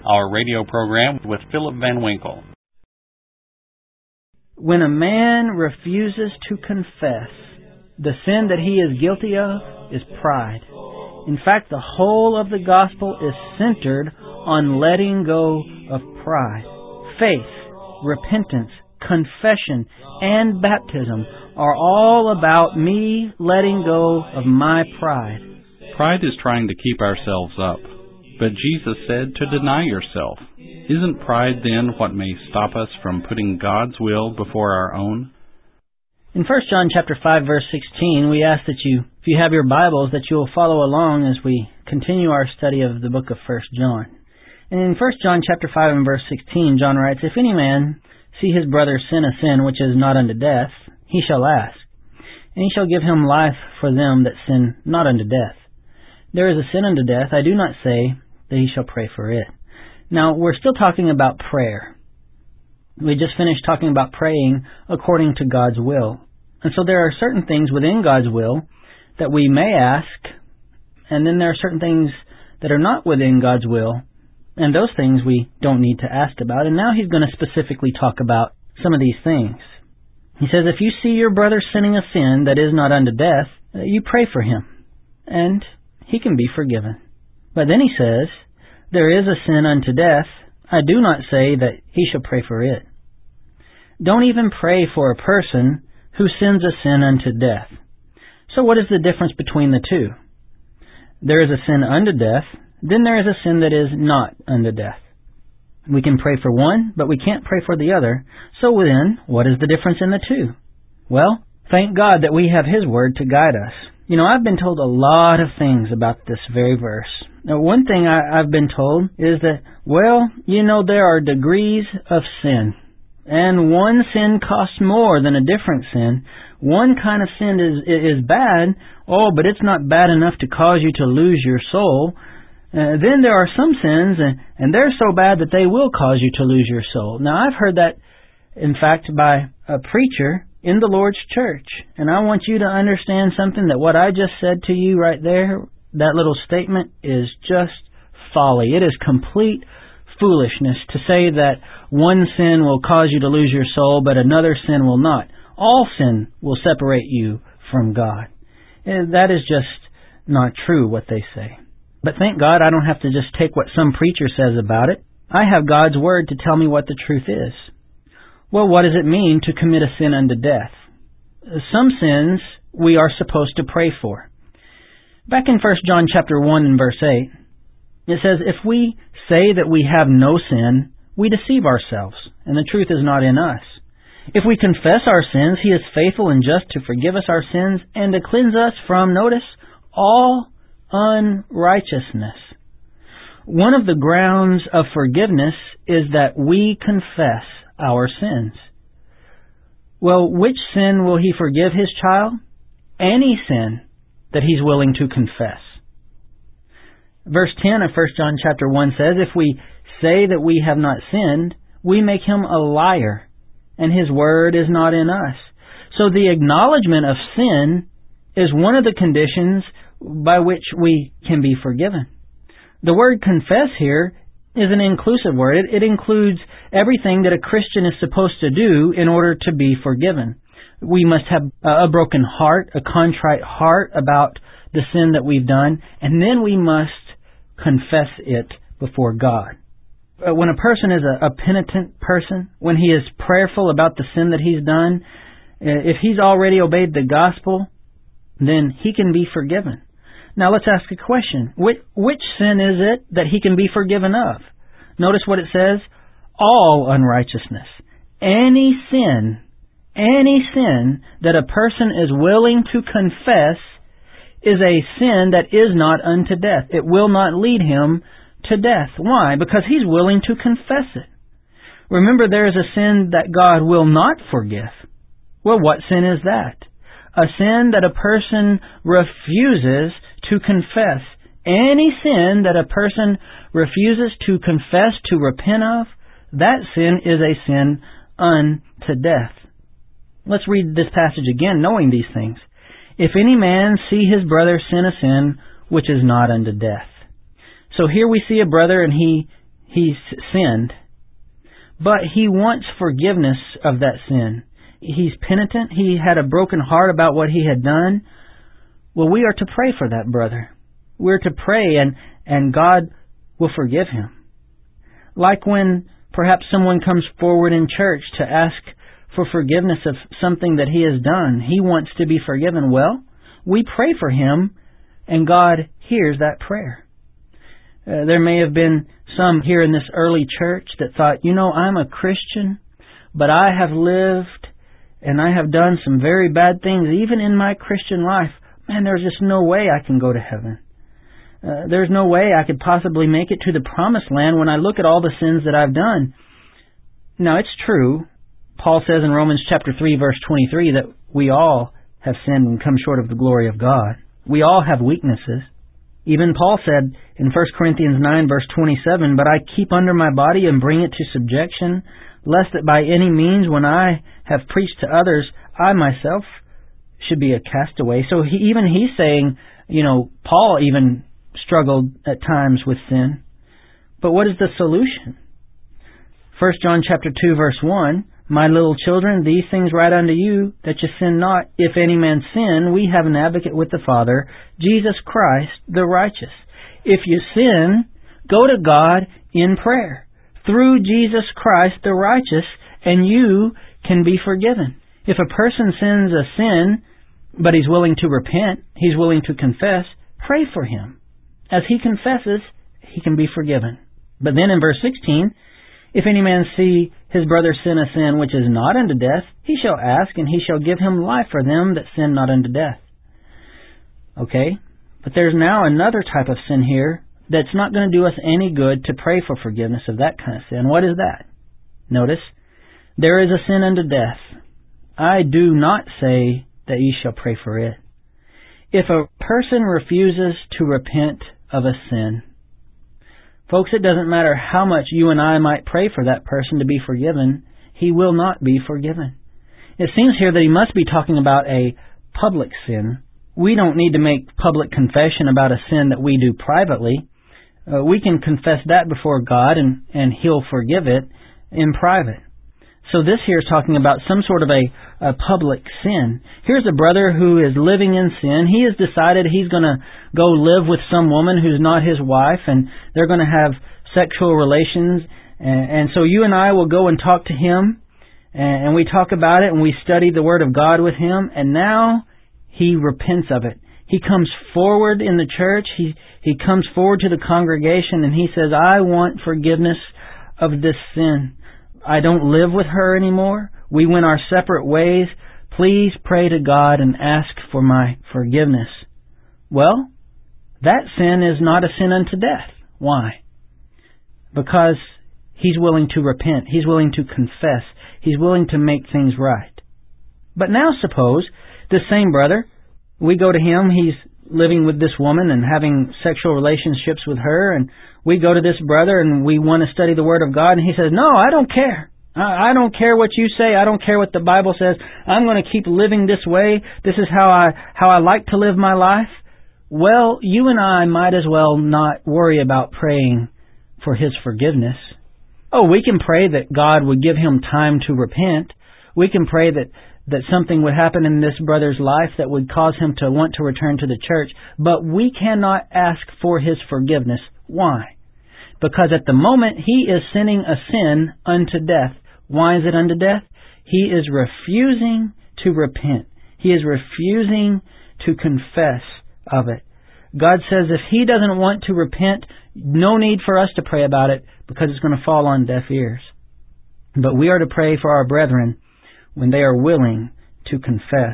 our radio program with Philip Van Winkle. When a man refuses to confess the sin that he is guilty of is pride. In fact, the whole of the gospel is centered on letting go of pride. Faith, repentance, confession, and baptism are all about me letting go of my pride. Pride is trying to keep ourselves up, but Jesus said to deny yourself. Isn't pride then what may stop us from putting God's will before our own? In 1 John chapter 5, verse 16, we ask that you, if you have your Bibles, that you will follow along as we continue our study of the book of 1 John. And in 1 John chapter 5 and verse 16, John writes, "If any man see his brother sin a sin which is not unto death, he shall ask, and he shall give him life for them that sin not unto death. There is a sin unto death, I do not say that he shall pray for it." Now, we're still talking about prayer. We just finished talking about praying according to God's will. And so there are certain things within God's will that we may ask, and then there are certain things that are not within God's will, and those things we don't need to ask about. And now he's going to specifically talk about some of these things. He says, if you see your brother sinning a sin that is not unto death, you pray for him, and he can be forgiven. But then he says, there is a sin unto death, I do not say that he shall pray for it. Don't even pray for a person who sins a sin unto death. So what is the difference between the two? There is a sin unto death, then there is a sin that is not unto death. We can pray for one, but we can't pray for the other. So then, what is the difference in the two? Well, thank God that we have His Word to guide us. You know, I've been told a lot of things about this very verse. Now, one thing I've been told is that, well, you know, there are degrees of sin. And one sin costs more than a different sin. One kind of sin is bad, but it's not bad enough to cause you to lose your soul. Then there are some sins, and they're so bad that they will cause you to lose your soul. Now, I've heard that, in fact, by a preacher in the Lord's church. And I want you to understand something, that what I just said to you right there, that little statement, is just folly. It is complete foolishness to say that one sin will cause you to lose your soul, but another sin will not. All sin will separate you from God. That is just not true, what they say. But thank God I don't have to just take what some preacher says about it. I have God's Word to tell me what the truth is. Well, what does it mean to commit a sin unto death? Some sins we are supposed to pray for. Back in 1 John chapter 1 and verse 8, it says, if we say that we have no sin, we deceive ourselves, and the truth is not in us. If we confess our sins, He is faithful and just to forgive us our sins and to cleanse us from, notice, all unrighteousness. One of the grounds of forgiveness is that we confess our sins. Well, which sin will He forgive His child? Any sin that he's willing to confess. Verse 10 of 1 John chapter 1 says, if we say that we have not sinned, we make Him a liar, and His word is not in us. So the acknowledgement of sin is one of the conditions by which we can be forgiven. The word confess here is an inclusive word. It includes everything that a Christian is supposed to do in order to be forgiven. We must have a broken heart, a contrite heart about the sin that we've done, and then we must confess it before God. When a person is a penitent person, when he is prayerful about the sin that he's done, if he's already obeyed the gospel, then he can be forgiven. Now let's ask a question. Which sin is it that he can be forgiven of? Notice what it says, all unrighteousness. Any sin that a person is willing to confess is a sin that is not unto death. It will not lead him to death. Why? Because he's willing to confess it. Remember, there is a sin that God will not forgive. Well, what sin is that? A sin that a person refuses to confess. Any sin that a person refuses to confess, to repent of, that sin is a sin unto death. Let's read this passage again, knowing these things. If any man see his brother sin a sin which is not unto death. So here we see a brother, and he he's sinned, but he wants forgiveness of that sin. He's penitent. He had a broken heart about what he had done. Well, we are to pray for that brother. We're to pray and God will forgive him. Like when perhaps someone comes forward in church to ask for forgiveness of something that he has done. He wants to be forgiven. Well, we pray for him and God hears that prayer. There may have been some here in this early church that thought, I'm a Christian, but I have lived and I have done some very bad things even in my Christian life. Man, there's just no way I can go to heaven. There's no way I could possibly make it to the promised land when I look at all the sins that I've done. Now, it's true. Paul says in Romans chapter 3, verse 23, that we all have sinned and come short of the glory of God. We all have weaknesses. Even Paul said in 1 Corinthians 9, verse 27, "But I keep under my body and bring it to subjection, lest that by any means when I have preached to others, I myself should be a castaway." So he's saying, Paul even struggled at times with sin. But what is the solution? 1 John chapter 2, verse 1, "My little children, these things write unto you, that you sin not. If any man sin, we have an advocate with the Father, Jesus Christ, the righteous." If you sin, go to God in prayer through Jesus Christ, the righteous, and you can be forgiven. If a person sins a sin, but he's willing to repent, he's willing to confess, pray for him. As he confesses, he can be forgiven. But then in verse 16, "If any man see his brother sin a sin which is not unto death, he shall ask, and he shall give him life for them that sin not unto death." Okay, but there's now another type of sin here that's not going to do us any good to pray for forgiveness of that kind of sin. What is that? Notice, "There is a sin unto death. I do not say that ye shall pray for it." If a person refuses to repent of a sin, folks, it doesn't matter how much you and I might pray for that person to be forgiven, he will not be forgiven. It seems here that he must be talking about a public sin. We don't need to make public confession about a sin that we do privately. We can confess that before God and He'll forgive it in private. So this here is talking about some sort of a public sin. Here's a brother who is living in sin. He has decided he's going to go live with some woman who's not his wife, and they're going to have sexual relations. And so you and I will go and talk to him, and we talk about it, and we study the Word of God with him, and now he repents of it. He comes forward in the church. He comes forward to the congregation, and he says, "I want forgiveness of this sin. I don't live with her anymore. We went our separate ways. Please pray to God and ask for my forgiveness." Well, that sin is not a sin unto death. Why? Because he's willing to repent. He's willing to confess. He's willing to make things right. But now suppose this same brother, we go to him, he's living with this woman and having sexual relationships with her, and we go to this brother and we want to study the Word of God, and he says, "No, I don't care. I don't care what you say. I don't care what the Bible says. I'm going to keep living this way. This is how I like to live my life." Well, you and I might as well not worry about praying for his forgiveness. Oh, we can pray that God would give him time to repent. We can pray that something would happen in this brother's life that would cause him to want to return to the church, but we cannot ask for his forgiveness. Why? Because at the moment he is sinning a sin unto death. Why is it unto death? He is refusing to repent. He is refusing to confess of it. God says if he doesn't want to repent, no need for us to pray about it because it's going to fall on deaf ears. But we are to pray for our brethren when they are willing to confess.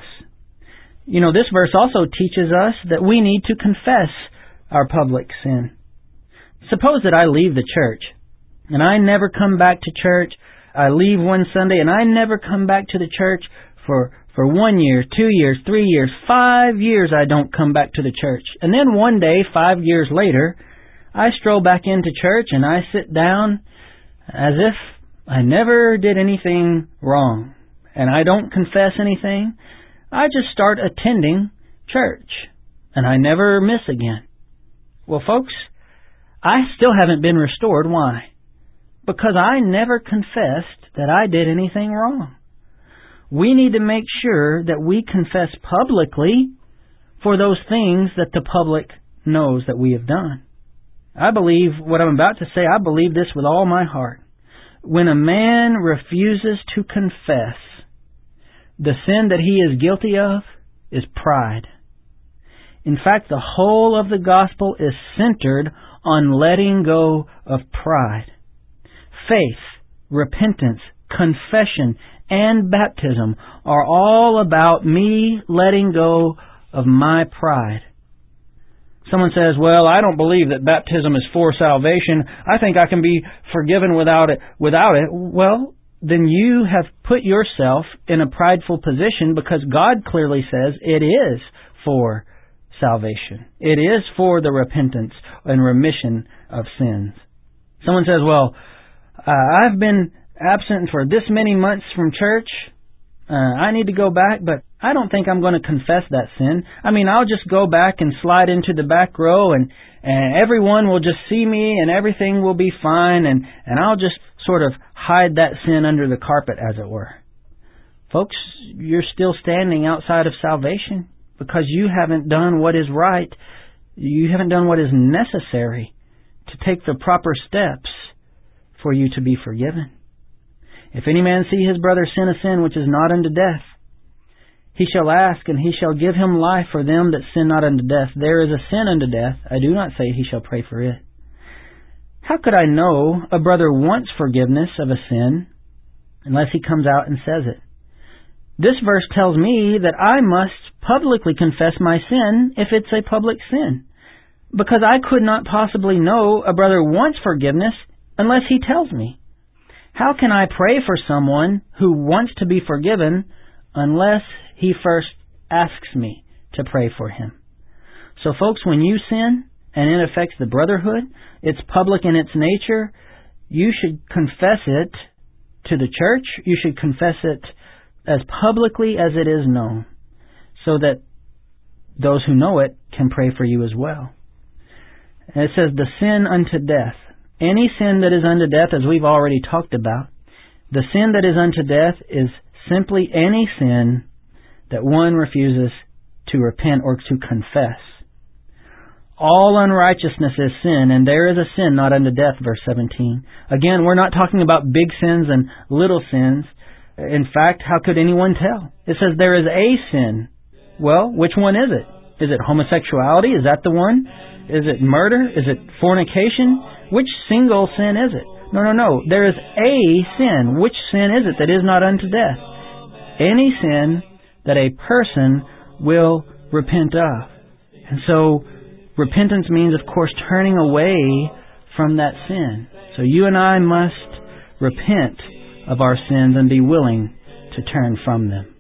This verse also teaches us that we need to confess our public sin. Suppose that I leave the church and I never come back to church. I leave one Sunday and I never come back to the church for 1 year, 2 years, 3 years, 5 years I don't come back to the church. And then one day, 5 years later, I stroll back into church and I sit down as if I never did anything wrong. And I don't confess anything. I just start attending church. And I never miss again. Well, folks, I still haven't been restored. Why? because I never confessed that I did anything wrong. We need to make sure that we confess publicly for those things that the public knows that we have done. I believe what I'm about to say, I believe this with all my heart. When a man refuses to confess, the sin that he is guilty of is pride. In fact, the whole of the gospel is centered on letting go of pride. Faith, repentance, confession, and baptism are all about me letting go of my pride. Someone says, well, I don't believe that baptism is for salvation. I think I can be forgiven without it. Well, then you have put yourself in a prideful position, because God clearly says it is for salvation. It is for the repentance and remission of sins. Someone says, well, I've been absent for this many months from church. I need to go back, but I don't think I'm going to confess that sin. I'll just go back and slide into the back row, and everyone will just see me, and everything will be fine, and I'll just sort of hide that sin under the carpet, as it were. Folks, you're still standing outside of salvation because you haven't done what is right. You haven't done what is necessary to take the proper steps for you to be forgiven. If any man see his brother sin a sin which is not unto death, he shall ask, and he shall give him life for them that sin not unto death. There is a sin unto death. I do not say he shall pray for it. How could I know a brother wants forgiveness of a sin unless he comes out and says it? This verse tells me that I must publicly confess my sin if it's a public sin, because I could not possibly know a brother wants forgiveness unless he tells me. How can I pray for someone who wants to be forgiven unless he first asks me to pray for him? So folks, when you sin and it affects the brotherhood, it's public in its nature, you should confess it to the church. You should confess it as publicly as it is known, so that those who know it can pray for you as well. And it says, the sin unto death. Any sin that is unto death, as we've already talked about, the sin that is unto death is simply any sin that one refuses to repent or to confess. All unrighteousness is sin, and there is a sin not unto death, verse 17. Again, we're not talking about big sins and little sins. In fact, how could anyone tell? It says there is a sin. Well, which one is it? Is it homosexuality? Is that the one? Is it murder? Is it fornication? Which single sin is it? No. There is a sin. Which sin is it that is not unto death? Any sin that a person will repent of. And so, repentance means, of course, turning away from that sin. So you and I must repent of our sins and be willing to turn from them.